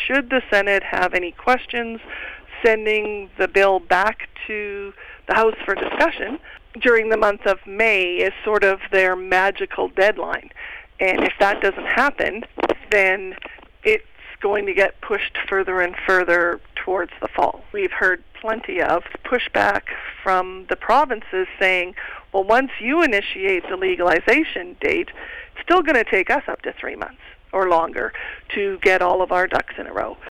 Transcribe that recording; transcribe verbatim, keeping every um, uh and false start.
should the Senate have any questions, sending the bill back to the House for discussion during the month of May is sort of their magical deadline. And if that doesn't happen, then it's going to get pushed further and further towards the fall. We've heard plenty of pushback from the provinces saying, well, once you initiate the legalization date, it's still going to take us up to three months or longer to get all of our ducks in a row.